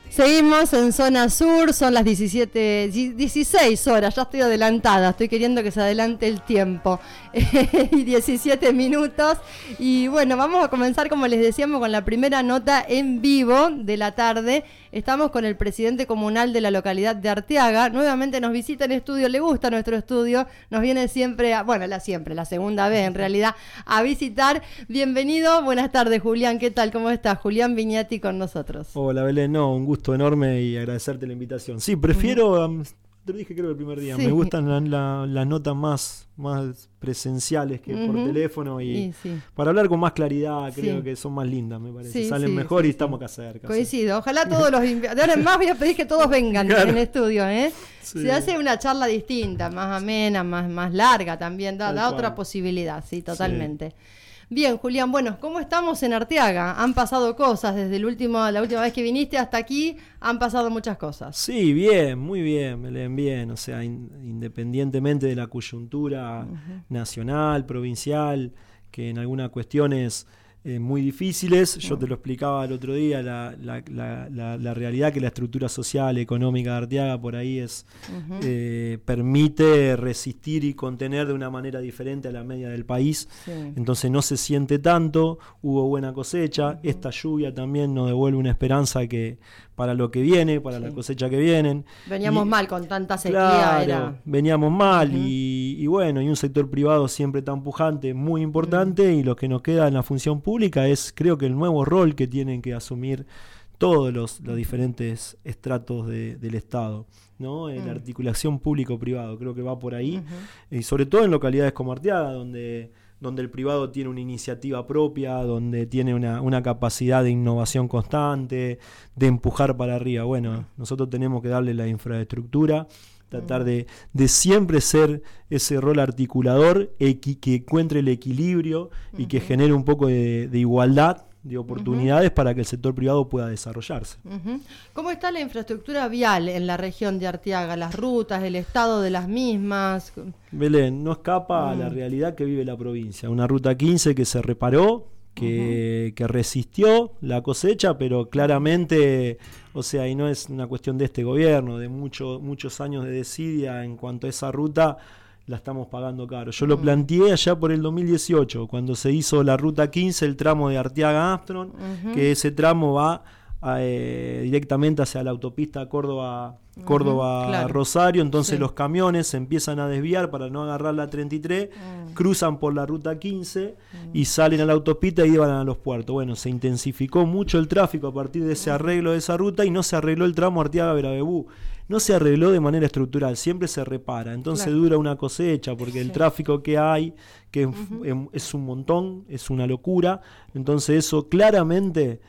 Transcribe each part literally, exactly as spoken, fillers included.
Seguimos en Zona Sur, son las diecisiete, dieciséis horas, ya estoy adelantada, estoy queriendo que se adelante el tiempo, y diecisiete minutos, y bueno, vamos a comenzar como les decíamos con la primera nota en vivo de la tarde. Estamos con el presidente comunal de la localidad de Arteaga, nuevamente nos visita en estudio, le gusta nuestro estudio, nos viene siempre, a, bueno, la siempre, la segunda vez en realidad, a visitar. Bienvenido, buenas tardes Julián, ¿qué tal? ¿Cómo estás? Julián Viñati con nosotros. Hola Belén, no, un gusto enorme y agradecerte la invitación. Sí, prefiero, um, te lo dije creo el primer día, sí. Me gustan las la, la notas más, más presenciales que uh-huh. por teléfono y, y sí. para hablar con más claridad creo sí. que son más lindas, me parece. Sí, Salen sí, mejor sí, y sí. estamos acá cerca. Coincido, sí. Ojalá todos los invitados, de ahora en más voy a pedir que todos vengan claro. en estudio, ¿eh? Sí. Se hace una charla distinta, más amena, más, más larga también, da, da otra posibilidad, sí, totalmente. Sí. Bien, Julián, bueno, ¿cómo estamos en Arteaga? Han pasado cosas desde el último, la última vez que viniste hasta aquí, han pasado muchas cosas. Sí, bien, muy bien, me leen bien, o sea, in, independientemente de la coyuntura uh-huh. nacional, provincial, que en algunas cuestiones eh, muy difíciles, yo te lo explicaba el otro día, la, la, la, la, la realidad que la estructura social, económica de Arteaga por ahí es uh-huh. eh, permite resistir y contener de una manera diferente a la media del país, sí. entonces no se siente tanto, hubo buena cosecha, uh-huh. esta lluvia también nos devuelve una esperanza que para lo que viene, para sí. la cosecha que vienen. Veníamos y, mal con tanta sequía. Claro, era... veníamos mal uh-huh. y, y bueno, y un sector privado siempre tan pujante, muy importante, uh-huh. y lo que nos queda en la función pública es, creo que el nuevo rol que tienen que asumir todos los, los diferentes estratos de, del Estado, ¿no? En uh-huh. la articulación público-privado, creo que va por ahí, uh-huh. y sobre todo en localidades como Arteaga, donde... donde el privado tiene una iniciativa propia, donde tiene una, una capacidad de innovación constante, de empujar para arriba. Bueno, nosotros tenemos que darle la infraestructura, tratar de, de siempre ser ese rol articulador, equi, que encuentre el equilibrio y que genere un poco de, de igualdad de oportunidades uh-huh. para que el sector privado pueda desarrollarse. Uh-huh. ¿Cómo está la infraestructura vial en la región de Arteaga? Las rutas, el estado de las mismas. Belén, no escapa uh-huh. a la realidad que vive la provincia. Una ruta quince que se reparó, que, uh-huh. que resistió la cosecha, pero claramente, o sea, y no es una cuestión de este gobierno, de mucho, muchos años de desidia en cuanto a esa ruta, la estamos pagando caro. Yo uh-huh. lo planteé allá por el dos mil dieciocho, cuando se hizo la ruta quince, el tramo de Arteaga a Armstrong, uh-huh. que ese tramo va a, eh, directamente hacia la autopista Córdoba, uh-huh. Córdoba claro. Rosario, entonces sí. los camiones se empiezan a desviar para no agarrar la treinta y tres, uh-huh. cruzan por la ruta quince uh-huh. y salen a la autopista y van a los puertos. Bueno, se intensificó mucho el tráfico a partir de ese arreglo de esa ruta y no se arregló el tramo Arteaga-Verabebú. No se arregló de manera estructural, siempre se repara, entonces claro. dura una cosecha, porque el sí. tráfico que hay, que uh-huh. es un montón, es una locura, entonces eso claramente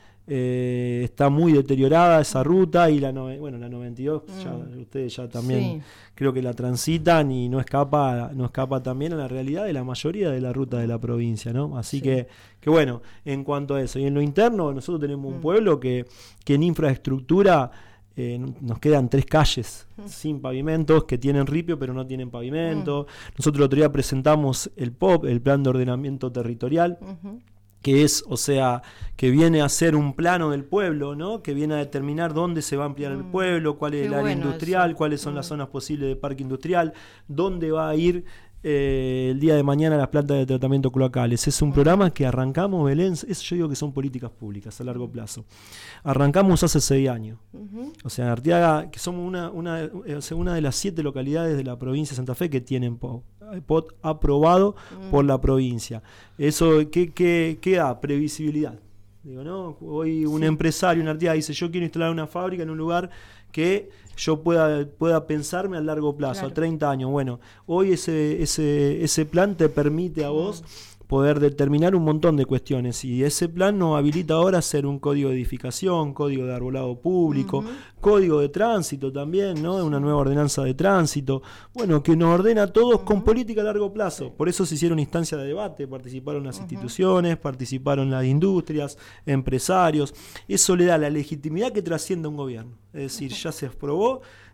eh, está muy deteriorada esa ruta, y la, no, bueno, la noventa y dos, uh-huh. ya, ustedes ya también sí. creo que la transitan y no escapa, no escapa también a la realidad de la mayoría de la ruta de la provincia, ¿no? Así sí. que, que bueno, en cuanto a eso, y en lo interno, nosotros tenemos uh-huh. un pueblo que, que en infraestructura Eh, nos quedan tres calles uh-huh. sin pavimentos, que tienen ripio pero no tienen pavimento. Uh-huh. Nosotros el otro día presentamos el P O P, el Plan de Ordenamiento Territorial, uh-huh. que es, o sea, que viene a ser un plano del pueblo, ¿no? Que viene a determinar dónde se va a ampliar uh-huh. el pueblo, cuál es Qué el área bueno industrial, eso. cuáles son uh-huh. las zonas posibles de parque industrial, dónde va a ir Eh, el día de mañana las plantas de tratamiento cloacales. Es un uh-huh. programa que arrancamos, Belén, eso yo digo que son políticas públicas a largo plazo. Arrancamos hace seis años. Uh-huh. O sea, en Arteaga, que somos una, una, una de las siete localidades de la provincia de Santa Fe que tienen P O P aprobado uh-huh. por la provincia. Eso, ¿qué, qué, qué da? Previsibilidad. Digo, ¿no? Hoy un sí. empresario en Arteaga dice, yo quiero instalar una fábrica en un lugar que yo pueda, pueda pensarme a largo plazo, claro. a treinta años. Bueno, hoy ese, ese, ese plan te permite a vos poder determinar un montón de cuestiones, y ese plan nos habilita ahora a hacer un código de edificación, código de arbolado público, uh-huh. código de tránsito también, ¿no? Una nueva ordenanza de tránsito, bueno, que nos ordena a todos uh-huh. con política a largo plazo. Sí. Por eso se hicieron instancias de debate, participaron las uh-huh. instituciones, participaron las industrias, empresarios. Eso le da la legitimidad que trasciende a un gobierno. Es decir, ya se aprobó,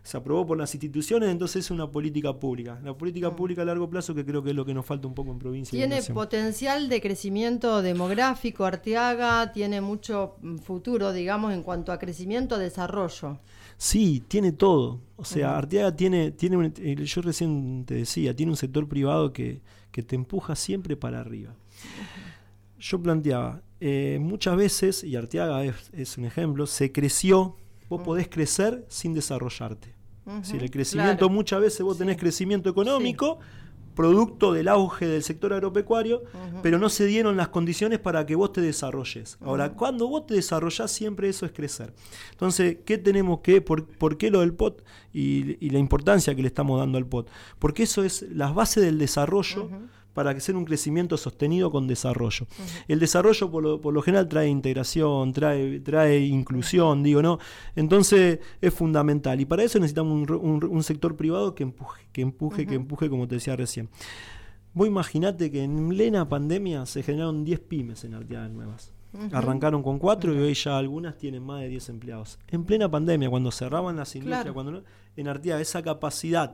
se aprobó por las instituciones, entonces es una política pública. La política mm. pública a largo plazo, que creo que es lo que nos falta un poco en provincia. Tiene potencial de crecimiento demográfico, Arteaga, tiene mucho futuro, digamos, en cuanto a crecimiento, desarrollo. Sí, tiene todo. O sea, uh-huh. Arteaga tiene, tiene un, yo recién te decía, tiene un sector privado que, que te empuja siempre para arriba. Uh-huh. Yo planteaba, eh, muchas veces, y Arteaga es, es un ejemplo, se creció, vos uh-huh. podés crecer sin desarrollarte. Uh-huh. Si el crecimiento, claro. muchas veces vos sí. tenés crecimiento económico, sí. producto del auge del sector agropecuario, uh-huh. pero no se dieron las condiciones para que vos te desarrolles. Uh-huh. Ahora, cuando vos te desarrollás, siempre eso es crecer. Entonces, ¿qué tenemos que, por, por qué lo del P O T y, y la importancia que le estamos dando al P O T? Porque eso es las bases del desarrollo, uh-huh. para que sea un crecimiento sostenido con desarrollo. Uh-huh. El desarrollo por lo, por lo general trae integración, trae, trae inclusión, uh-huh. digo, ¿no? Entonces es fundamental. Y para eso necesitamos un, un, un sector privado que empuje, que empuje, uh-huh. que empuje, como te decía recién. Vos imaginate que en plena pandemia se generaron diez pymes en Arteaga nuevas. Uh-huh. Arrancaron con cuatro uh-huh. y hoy ya algunas tienen más de diez empleados. En plena pandemia, cuando cerraban las industrias, claro. cuando no, en Arteaga esa capacidad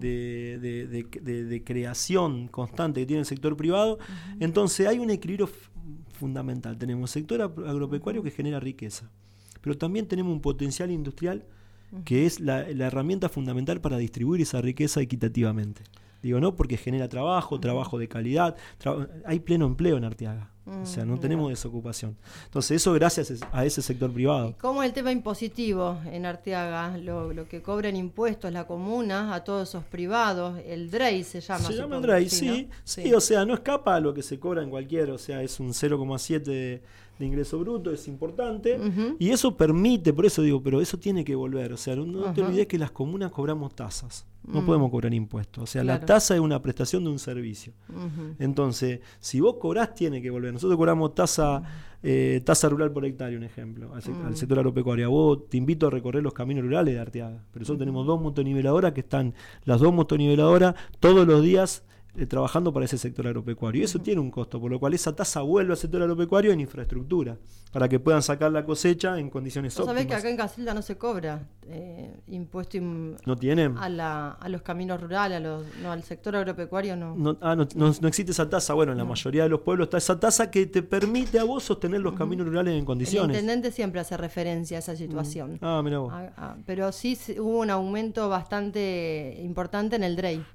De, de, de, de, de creación constante que tiene el sector privado, uh-huh. entonces hay un equilibrio f- fundamental. Tenemos sector agropecuario uh-huh. que genera riqueza, pero también tenemos un potencial industrial uh-huh. que es la, la herramienta fundamental para distribuir esa riqueza equitativamente. Digo, no, porque genera trabajo, uh-huh. trabajo de calidad, tra- hay pleno empleo en Arteaga. O sea, no tenemos desocupación. Entonces, eso gracias a ese sector privado. ¿Cómo es el tema impositivo en Arteaga? Lo, lo que cobran impuestos la comuna a todos esos privados, el D R E I se llama. Se llama el D R E I, sí, sí, ¿no? sí, sí. O sea, no escapa a lo que se cobra en cualquier, o sea, es un cero coma siete de, de ingreso bruto, es importante. Uh-huh. Y eso permite, por eso digo, pero eso tiene que volver. O sea, no, no uh-huh. te olvides que las comunas cobramos tasas. No mm. podemos cobrar impuestos. O sea, claro. la tasa es una prestación de un servicio. Uh-huh. Entonces, si vos cobrás, tiene que volver. Nosotros cobramos tasa, eh, tasa rural por hectárea, un ejemplo, al, uh-huh. al sector agropecuario. Vos te invito a recorrer los caminos rurales de Arteaga. Pero nosotros uh-huh. tenemos dos motoniveladoras que están, las dos motoniveladoras, todos los días eh, trabajando para ese sector agropecuario. Y eso uh-huh. tiene un costo, por lo cual esa tasa vuelve al sector agropecuario en infraestructura, para que puedan sacar la cosecha en condiciones óptimas. ¿Sabés que acá en Casilda no se cobra eh, impuesto im- ¿No tienen? A, la, a los caminos rurales, a los, no, al sector agropecuario no. No, ah, no, no, no existe esa tasa. Bueno, en la no. mayoría de los pueblos está esa tasa que te permite a vos sostener los uh-huh. caminos rurales en condiciones. El intendente siempre hace referencia a esa situación. Uh-huh. Ah, mirá vos. Ah, ah, pero sí hubo un aumento bastante importante en el D R E I.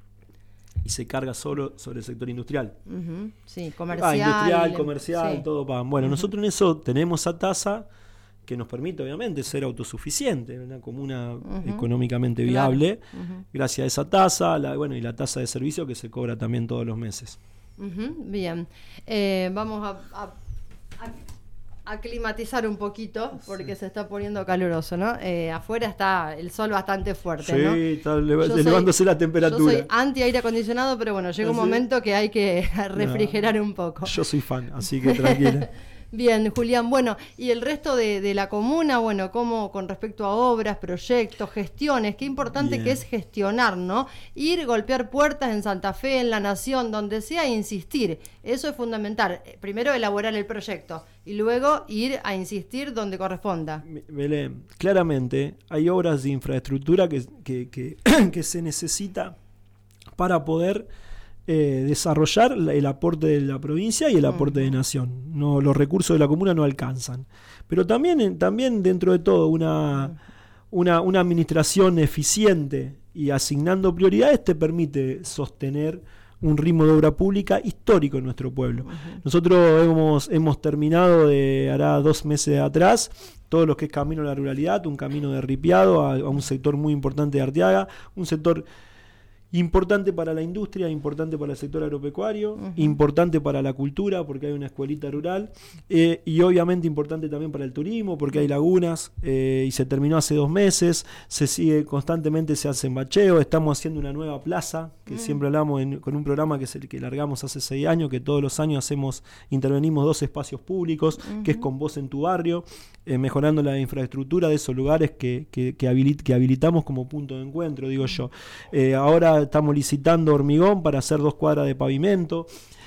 Y se carga solo sobre el sector industrial. Uh-huh. Sí, comercial. Ah, industrial, comercial, sí. todo pagan. Bueno, uh-huh. nosotros en eso tenemos esa tasa que nos permite, obviamente, ser autosuficiente, una comuna uh-huh. económicamente viable, claro. uh-huh. gracias a esa tasa, la, bueno, y la tasa de servicio que se cobra también todos los meses. Uh-huh. Bien. Eh, vamos a, a, a aclimatizar un poquito porque sí. se está poniendo caluroso, ¿no? Eh, afuera está el sol bastante fuerte, sí, ¿no? Sí, está leva- elevándose soy, la temperatura. Yo soy anti aire acondicionado, pero bueno, llega un ¿Sí? momento que hay que refrigerar no, un poco. Yo soy fan, así que tranquila. Bien, Julián. Bueno, y el resto de, de la comuna, bueno, como con respecto a obras, proyectos, gestiones, qué importante Bien. que es gestionar, ¿no? Ir, golpear puertas en Santa Fe, en La Nación, donde sea, insistir. Eso es fundamental. Primero elaborar el proyecto y luego ir a insistir donde corresponda. Belén, claramente hay obras de infraestructura que, que, que, que se necesita para poder Eh, desarrollar el aporte de la provincia y el aporte uh-huh. de nación. No, los recursos de la comuna no alcanzan. Pero también, también dentro de todo, una, uh-huh. una, una administración eficiente y asignando prioridades te permite sostener un ritmo de obra pública histórico en nuestro pueblo. Uh-huh. Nosotros hemos, hemos terminado de hará dos meses atrás todo lo que es Camino a la Ruralidad, un camino de ripiado a, a un sector muy importante de Arteaga, un sector importante para la industria, importante para el sector agropecuario, uh-huh. importante para la cultura, porque hay una escuelita rural, eh, y obviamente importante también para el turismo, porque hay lagunas, eh, y se terminó hace dos meses, se sigue constantemente, se hacen bacheos, estamos haciendo una nueva plaza, que uh-huh. siempre hablamos en, con un programa que es el que largamos hace seis años, que todos los años hacemos, intervenimos dos espacios públicos, uh-huh. que es Con Vos en tu barrio, eh, mejorando la infraestructura de esos lugares que, que, que, habilit, que habilitamos como punto de encuentro, digo yo. Eh, ahora estamos licitando hormigón para hacer dos cuadras de pavimento.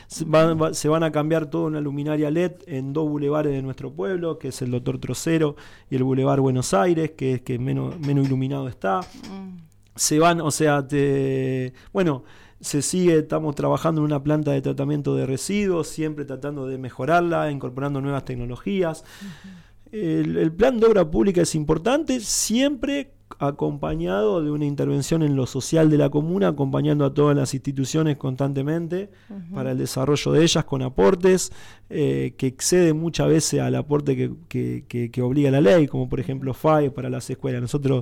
Se, va, va, se van a cambiar toda una luminaria L E D en dos bulevares de nuestro pueblo, que es el Doctor Trocero y el Boulevard Buenos Aires, que es que menos, menos iluminado está. Mm. Se van, o sea, te, bueno, se sigue, estamos trabajando en una planta de tratamiento de residuos, siempre tratando de mejorarla, incorporando nuevas tecnologías. Uh-huh. El, el plan de obra pública es importante, siempre acompañado de una intervención en lo social de la comuna, acompañando a todas las instituciones constantemente uh-huh. para el desarrollo de ellas con aportes eh, que exceden muchas veces al aporte que, que, que, que obliga la ley, como por ejemplo F A E para las escuelas. Nosotros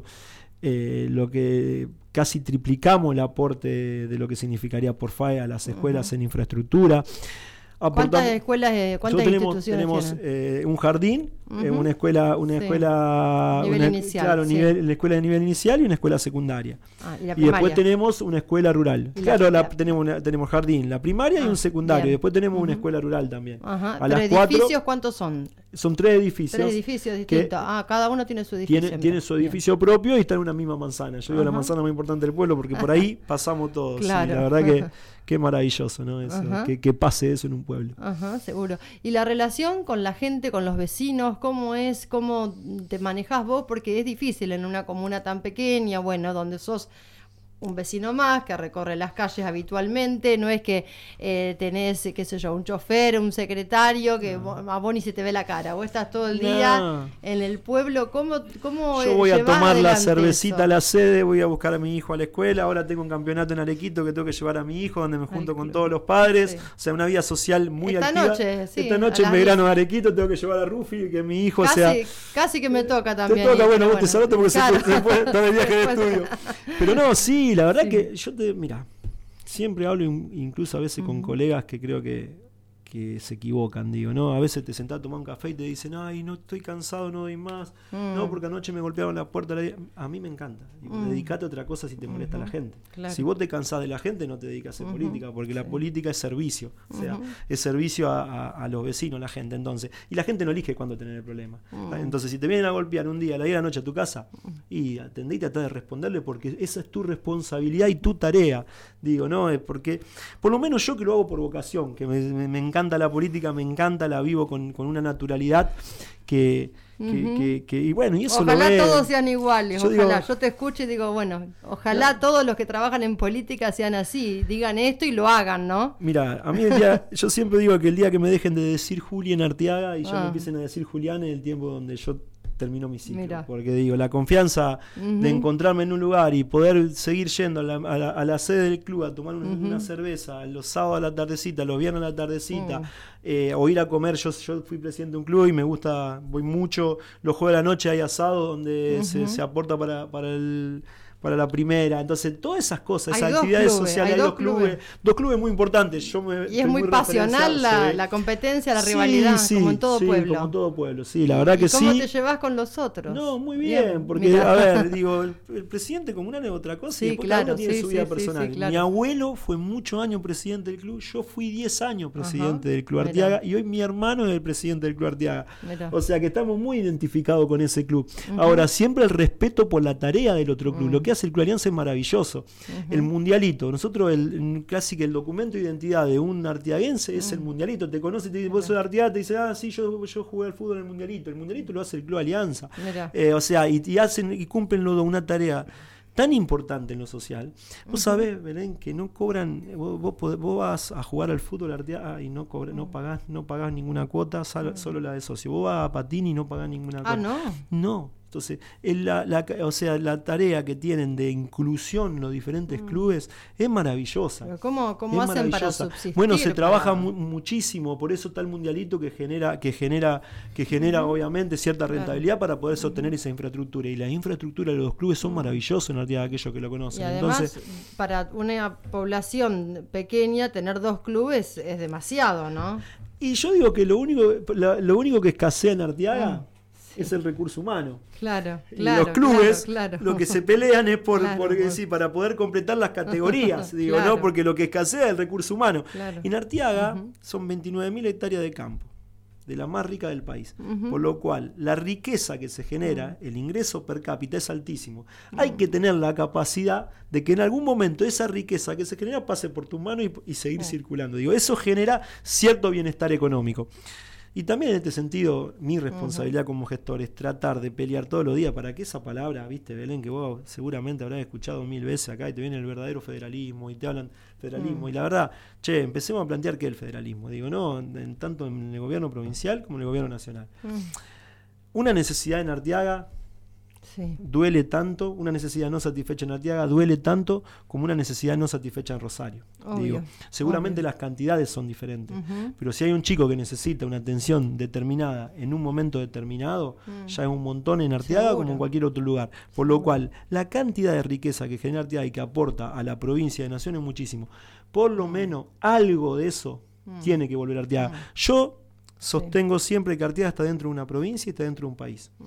eh, lo que casi triplicamos el aporte de lo que significaría por F A E a las escuelas uh-huh. en infraestructura. ¿Cuántas escuelas, eh, cuántas tenemos, instituciones tenemos eh, un jardín, uh-huh. eh, una escuela, una sí. escuela, nivel una, inicial, claro, sí. nivel, la escuela de nivel inicial y una escuela secundaria. Ah, ¿y, la y después tenemos una escuela rural. ¿Y claro, la, la, tenemos una, tenemos jardín, la primaria ah, y un secundario. Bien. Y después tenemos uh-huh. una escuela rural también. Ajá. A ¿Pero las edificios cuatro, cuántos son? Son tres edificios. Tres edificios distintos. Ah, cada uno tiene su edificio. Tiene, tiene su edificio bien. propio y está en una misma manzana. Yo digo Ajá. la manzana más importante del pueblo porque por ahí pasamos todos. Claro. Sí, la verdad que qué maravilloso, ¿no? Eso, que, que pase eso en un pueblo. Ajá, seguro. ¿Y la relación con la gente, con los vecinos, cómo es, cómo te manejás vos? Porque es difícil en una comuna tan pequeña, bueno, donde sos un vecino más que recorre las calles habitualmente, no es que eh, tenés, qué sé yo, un chofer, un secretario, que no. vos, a vos ni se te ve la cara, vos estás todo el día no. en el pueblo, ¿cómo, cómo Yo voy a tomar la cervecita eso? a la sede, voy a buscar a mi hijo a la escuela, ahora tengo un campeonato en Arequito que tengo que llevar a mi hijo, donde me junto Ay, con todos los padres, sí. o sea, una vida social muy Esta activa. Noche, sí, Esta noche en Belgrano de Arequito tengo que llevar a Rufi, que mi hijo casi, sea... Casi que me toca también. Te toca, y, bueno, vos bueno, te saludo porque claro. se, se puede estar el viaje de estudio. Pero no, sí, la verdad sí. que yo te, mira, siempre hablo incluso a veces uh-huh. con colegas que creo que, que se equivocan, digo, ¿no? A veces te sentás a tomar un café y te dicen, ay, no estoy cansado, no doy más, uh-huh. no, porque anoche me golpearon la puerta. A mí me encanta. Digo, uh-huh. dedicate a otra cosa si te molesta uh-huh. la gente. Claro. Si vos te cansás de la gente, no te dedicas a hacer uh-huh. política, porque sí. la política es servicio, o sea, uh-huh. es servicio a, a, a los vecinos, la gente, entonces. Y la gente no elige cuándo tener el problema. Uh-huh. Entonces, si te vienen a golpear un día, a la diez de la noche a tu casa, uh-huh. y atendé y tratá de responderle, porque esa es tu responsabilidad y tu tarea. Digo, ¿no? Es porque, por lo menos yo que lo hago por vocación, que me, me, me encanta la política, me encanta, la vivo con, con una naturalidad que, que, uh-huh. que, que y bueno, y eso ojalá lo ve. Todos sean iguales, yo ojalá, digo, yo te escucho y digo, bueno, ojalá no. todos los que trabajan en política sean así, digan esto y lo hagan, ¿no? Mira, a mí el día, yo siempre digo que el día que me dejen de decir Juli en Arteaga y ya ah. me empiecen a decir Julián, es el tiempo donde yo terminó mi ciclo. Mirá. Porque digo, la confianza uh-huh. de encontrarme en un lugar y poder seguir yendo a la, a la, a la sede del club a tomar un, uh-huh. una cerveza los sábados a la tardecita, los viernes a la tardecita, uh-huh. eh, o ir a comer. Yo, yo fui presidente de un club y me gusta, voy mucho. Los jueves de la noche hay asado donde uh-huh. se, se aporta para, para el... para la primera, entonces todas esas cosas, esas actividades clubes, sociales, hay, hay dos clubes, clubes, dos clubes muy importantes. Yo me, y es muy, muy pasional la, la competencia, la rivalidad, sí, sí, como en todo sí, pueblo. Como en todo pueblo, sí, la verdad ¿Y que cómo sí. te llevas con los otros? No, muy bien, bien porque, mirá. a ver, digo, el, el presidente comunal es otra cosa sí, y después claro, cada uno tiene sí, su vida sí, personal. Sí, claro. Mi abuelo fue muchos años presidente del club, yo fui diez años presidente Ajá. del Club Arteaga mirá. Y hoy mi hermano es el presidente del Club Arteaga. Mirá. O sea que estamos muy identificados con ese club. Uh-huh. Ahora, siempre el respeto por la tarea del otro club. Uh-huh. Lo que hace el Club Alianza es maravilloso. Uh-huh. El mundialito, nosotros el, casi que el documento de identidad de un arteaguense es uh-huh. el mundialito. Te conoce, te dice, vos sos de Arteaga, te dice, ah, sí, yo, yo jugué al fútbol en el mundialito. El mundialito lo hace el Club Alianza. Eh, o sea, y, y hacen y cumplen lo de una tarea tan importante en lo social. Vos uh-huh. sabés, Belén, que no cobran, vos, vos, podés, vos vas a jugar al fútbol Arteaga y no cobra, uh-huh. no pagás, no pagás ninguna cuota, sal, uh-huh. solo la de socio. Vos vas a Patín y no pagás ninguna cuota. Ah, no. No. Entonces, la, la, o sea, la tarea que tienen de inclusión los diferentes mm. clubes es maravillosa. Pero ¿Cómo, cómo es hacen para subsistir? Bueno, se para... trabaja mu- muchísimo, por eso está el mundialito que genera, que genera, que genera uh-huh. obviamente cierta rentabilidad claro. para poder sostener uh-huh. esa infraestructura. Y la infraestructura de los clubes son uh-huh. maravillosos en realidad aquellos que lo conocen. Y además, Entonces, para una población pequeña, tener dos clubes es demasiado, ¿no? Y yo digo que lo único, la, lo único que escasea en Arteaga uh-huh. es el recurso humano. Claro, claro. Y los clubes claro, claro. lo que se pelean es por, claro, porque, por... sí, para poder completar las categorías, digo, claro. ¿no? Porque lo que escasea es el recurso humano. Claro. En Arteaga uh-huh. son veintinueve mil hectáreas de campo. de la más rica del país. Uh-huh. Por lo cual, la riqueza que se genera, uh-huh. el ingreso per cápita es altísimo. Uh-huh. Hay que tener la capacidad de que en algún momento esa riqueza que se genera pase por tu mano y, y seguir uh-huh. circulando. Digo, eso genera cierto bienestar económico. Y también en este sentido, mi responsabilidad uh-huh. como gestor es tratar de pelear todos los días para que esa palabra, viste, Belén, que vos seguramente habrás escuchado mil veces acá y te viene el verdadero federalismo y te hablan federalismo. Uh-huh. Y la verdad, che, empecemos a plantear qué es el federalismo. Digo, no, en, tanto en el gobierno provincial como en el gobierno nacional. Uh-huh. Una necesidad en Arteaga sí. duele tanto, una necesidad no satisfecha en Arteaga duele tanto como una necesidad no satisfecha en Rosario. Obvio, Digo, seguramente obvio. Las cantidades son diferentes, uh-huh. pero si hay un chico que necesita una atención determinada en un momento determinado, uh-huh. ya es un montón en Arteaga Seguro. Como en cualquier otro lugar. Por Seguro. Lo cual, la cantidad de riqueza que genera Arteaga y que aporta a la provincia de Nación es muchísimo. Por lo uh-huh. menos algo de eso uh-huh. tiene que volver a Arteaga. Uh-huh. Yo sostengo sí. siempre que Arteaga está dentro de una provincia y está dentro de un país. Uh-huh.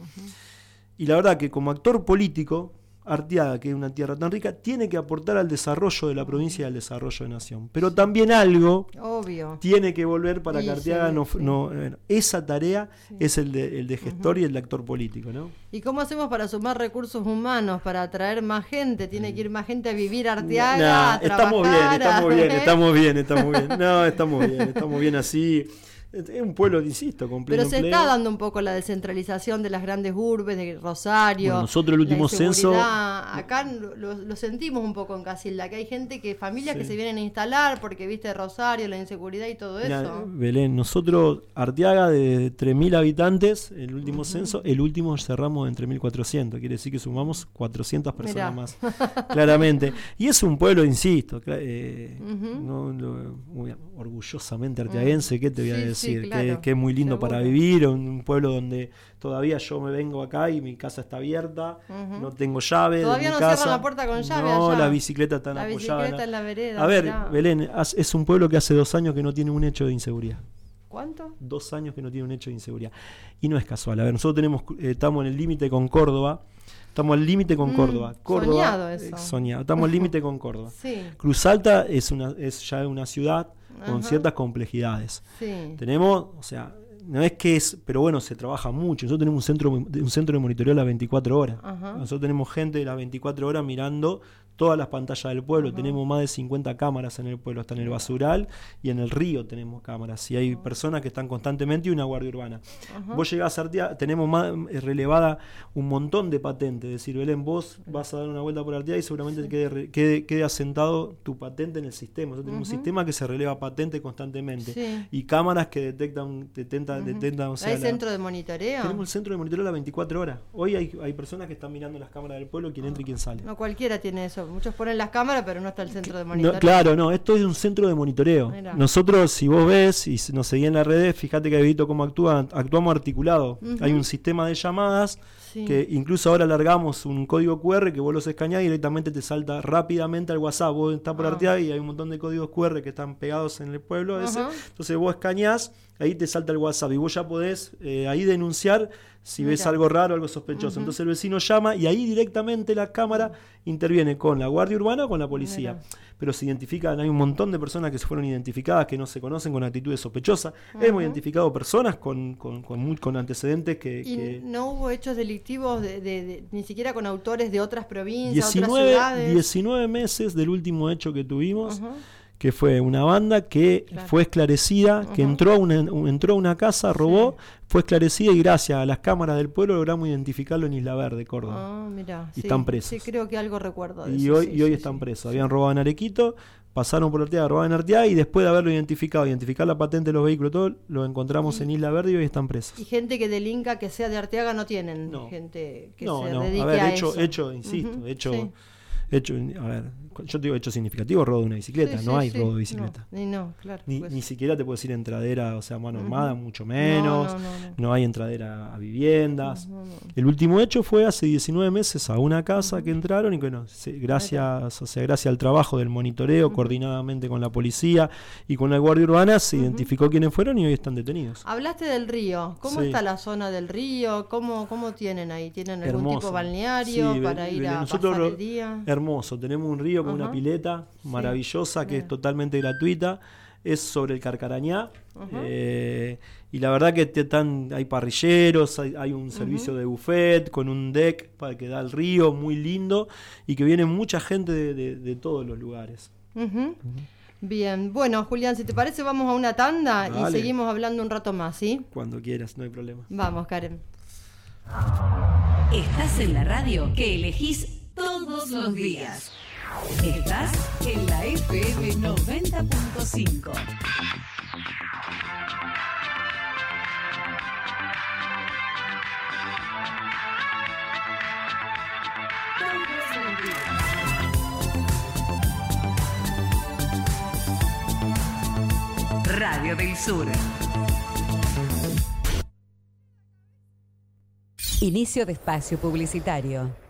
Y la verdad que como actor político, Arteaga, que es una tierra tan rica, tiene que aportar al desarrollo de la provincia y al desarrollo de Nación. Pero también algo Obvio. Tiene que volver para sí, que Arteaga sí, no... Sí. no bueno, esa tarea sí. es el de, el de gestor uh-huh. y el de actor político, ¿no? ¿Y cómo hacemos para sumar recursos humanos, para atraer más gente? ¿Tiene que ir más gente a vivir a Arteaga? Nah, a estamos bien, estamos bien, estamos bien, estamos bien. No, estamos bien, estamos bien así. Es un pueblo, insisto, con pleno Pero se empleo. Está dando un poco la descentralización de las grandes urbes, de Rosario. Bueno, nosotros el último censo... Acá lo, lo sentimos un poco en Casilda, que hay gente, que familias sí. que se vienen a instalar porque viste Rosario, la inseguridad y todo Mira, eso. Belén, nosotros, Arteaga de tres mil habitantes, el último uh-huh. censo, el último cerramos en tres mil cuatrocientos, quiere decir que sumamos cuatrocientas personas Mirá. Más, claramente. Y es un pueblo, insisto, eh, uh-huh. no, lo, muy orgullosamente arteaguense, uh-huh. ¿qué te voy a sí, decir? Sí, claro. que, que es muy lindo Seguro. Para vivir, un pueblo donde todavía yo me vengo acá y mi casa está abierta, uh-huh. no tengo llave. Todavía de mi no casa. Cierran la puerta con llave. No, allá. La bicicleta está la apoyada. bicicleta en la vereda. A ver, mirá. Belén, es un pueblo que hace dos años que no tiene un hecho de inseguridad. ¿Cuánto? Dos años que no tiene un hecho de inseguridad. Y no es casual. A ver, nosotros tenemos, eh, estamos en el límite con Córdoba. Estamos al límite con mm, Córdoba. Córdoba. Soñado eso. Eh, soñado. Estamos al límite con Córdoba. Sí. Cruz Alta es, una, es ya una ciudad con Ajá. ciertas complejidades. Sí. Tenemos, o sea, no es que es, pero bueno, se trabaja mucho. Nosotros tenemos un centro, un centro de monitoreo a las veinticuatro horas. Ajá. Nosotros tenemos gente de las veinticuatro horas mirando todas las pantallas del pueblo. Ajá. Tenemos más de cincuenta cámaras en el pueblo, hasta en el basural y en el río tenemos cámaras. Y hay Ajá. personas que están constantemente y una guardia urbana. Ajá. Vos llegás a Arteaga, tenemos más eh, relevada un montón de patentes. Es decir, Belén, vos vas a dar una vuelta por Arteaga y seguramente sí. quede, quede, quede asentado tu patente en el sistema. Nosotros tenemos Ajá. un sistema que se releva patente constantemente. Sí. Y cámaras que detectan, detectan, detectan o sea, ¿hay la, centro de monitoreo? Tenemos el centro de monitoreo a las veinticuatro horas. Hoy hay, hay personas que están mirando las cámaras del pueblo, quién entra y quién sale. No cualquiera tiene eso. Muchos ponen las cámaras, pero no está el centro de monitoreo. No, claro, no, esto es un centro de monitoreo. Mirá. Nosotros, si vos ves y nos seguís en las redes, fíjate que he visto cómo actúa, actuamos articulado. Uh-huh. Hay un sistema de llamadas sí. que incluso ahora largamos un código cu erre que vos los escaneás y directamente te salta rápidamente al WhatsApp. Vos estás por uh-huh. Arteaga y hay un montón de códigos cu erre que están pegados en el pueblo ese. Uh-huh. Entonces vos escaneás, ahí te salta el WhatsApp y vos ya podés eh, ahí denunciar si Mira. ves algo raro, algo sospechoso. Uh-huh. Entonces el vecino llama y ahí directamente la cámara interviene con la guardia urbana o con la policía. Mira. Pero se identifican, hay un montón de personas que se fueron identificadas que no se conocen con actitudes sospechosas. Uh-huh. Hemos identificado personas con, con, con, muy, con antecedentes que, ¿Y que... no hubo hechos delictivos de, de, de, ni siquiera con autores de otras provincias, diecinueve, otras ciudades? diecinueve meses del último hecho que tuvimos. Uh-huh. Que fue una banda que claro. fue esclarecida, uh-huh. que entró a, una, entró a una casa, robó, sí. fue esclarecida y gracias a las cámaras del pueblo logramos identificarlo en Isla Verde, Córdoba. Ah, mirá, y sí, están presos. Sí, creo que algo recuerdo de y eso. Hoy, sí, y hoy sí, están sí. presos. Habían robado en Arequito, pasaron por Arteaga, robaban en Arteaga y después de haberlo identificado, identificar la patente de los vehículos, todo, lo encontramos sí. en Isla Verde y hoy están presos. Y gente que delinca que sea de Arteaga no tienen, no. gente que no, se no. dedique a ver, a hecho, eso. hecho, insisto, uh-huh. hecho... Sí. Hecho, a ver, yo te digo hecho significativo, robo de una bicicleta, sí, no sí, hay sí. robo de bicicleta. No, no claro, ni, pues. ni siquiera te puedo decir entradera, o sea, mano armada, uh-huh. mucho menos. No, no, no, no. no hay entradera a viviendas. No, no, no. El último hecho fue hace diecinueve meses a una casa uh-huh. que entraron y que no, se, gracias, o sea, gracias al trabajo del monitoreo, uh-huh. coordinadamente con la policía y con la Guardia Urbana, se uh-huh. identificó quiénes fueron y hoy están detenidos. Hablaste del río. ¿Cómo sí. está la zona del río? ¿Cómo, cómo tienen ahí? ¿Tienen algún Hermoso. tipo de balneario sí, para ir a pasar el día? Hermoso, tenemos un río con uh-huh. una pileta maravillosa sí. que Mira. es totalmente gratuita. es sobre el Carcarañá. Uh-huh. eh, y la verdad que te tan, hay parrilleros, hay, hay un servicio uh-huh. de buffet con un deck para que da al río, muy lindo, y que viene mucha gente de, de, de todos los lugares. Uh-huh. Uh-huh. Bien, bueno, Julián, si te parece vamos a una tanda. Dale. Y seguimos hablando un rato más, ¿sí? Cuando quieras, no hay problema. Vamos, Karen. Estás en la radio que elegís todos los días. Estás en la F M noventa punto cinco. Radio del Sur. Inicio de espacio publicitario.